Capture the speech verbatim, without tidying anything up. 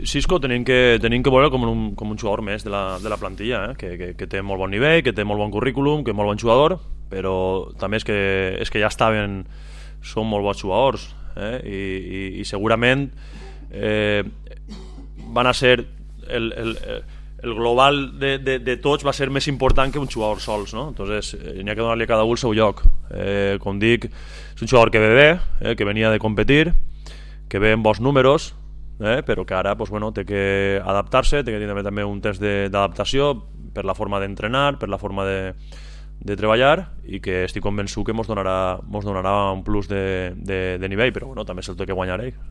Xisco tenim que, tenim que veure com un, com un jugador més de la, de la plantilla, eh? que, que, que té molt bon nivell, que té molt bon currículum, que és molt bon jugador, però també és que, és que ja estaven, són molt bons jugadors, eh? I, i, i segurament eh, van a ser el, el, el global de, de, de tots va ser més important que un jugador sols, no? Entonces n'hi ha que donar-li a cada un el seu lloc. Eh, com dic, és un jugador que ve bé, eh, que venia de competir, que ve amb bons números, eh, però que ara pues, bueno, té que adaptar-se, té que tenir també un temps d'adaptació per la forma d'entrenar, per la forma de, de treballar, i que estic convençut que ens donarà, mos donarà un plus de, de, de nivell, però bueno, també se'l té que guanyar ell.